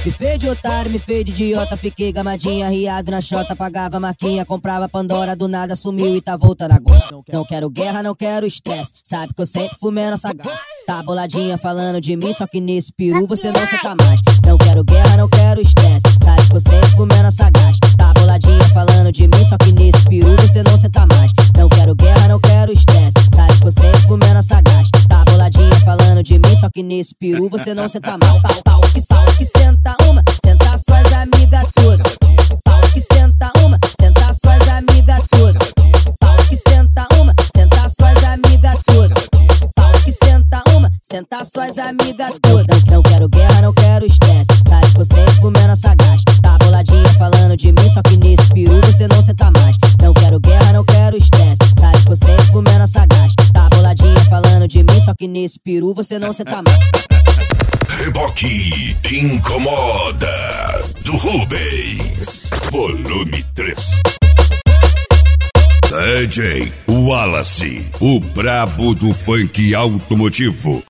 Me fez de otário, me fez de idiota. Fiquei gamadinha, riado na chota. Pagava marquinha, comprava Pandora. Do nada sumiu e tá voltando agora. Não quero guerra, não quero estresse. Sabe que eu sempre fumei nossa gás. Tá boladinha falando de mim, só que nesse peru você não senta mais. Não quero guerra, não quero estresse. Sabe que eu sempre fumei nossa gás. Tá boladinha falando de mim, só que nesse peru você não senta mais. Não quero guerra, não quero estresse. Sabe que eu sempre fumei nossa gás. Tá boladinha falando de mim, só que nesse peru você não senta mal. Pau que senta uma, senta suas amigas todas. Pau que senta uma, senta suas amigas todas. Pau que senta uma, senta suas amigas todas. Pau que senta uma, senta suas amigas todas. Não quero guerra, não quero estresse. Sabe que eu sempre fumei nossa gás. Tá boladinha falando de mim, só que nesse peru você não senta mais. Não quero guerra, não quero estresse. Sabe que eu sempre fumei nossa gás. Tá boladinha falando de mim, só que nesse peru você não senta mais. Reboque Incomoda do Rubens, volume 3. DJ Wallace, o brabo do funk automotivo.